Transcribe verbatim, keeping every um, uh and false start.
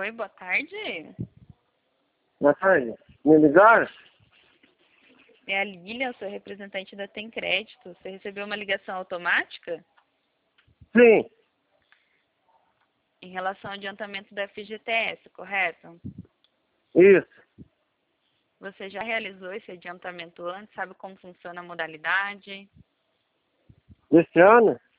Oi, boa tarde. Boa tarde. Me ligaram? É a Lilian, sou representante da Tem Crédito. Você recebeu uma ligação automática Sim, em relação ao adiantamento da F G T S, correto? isso. Você já realizou esse adiantamento antes? Sabe como funciona a modalidade? Esse ano?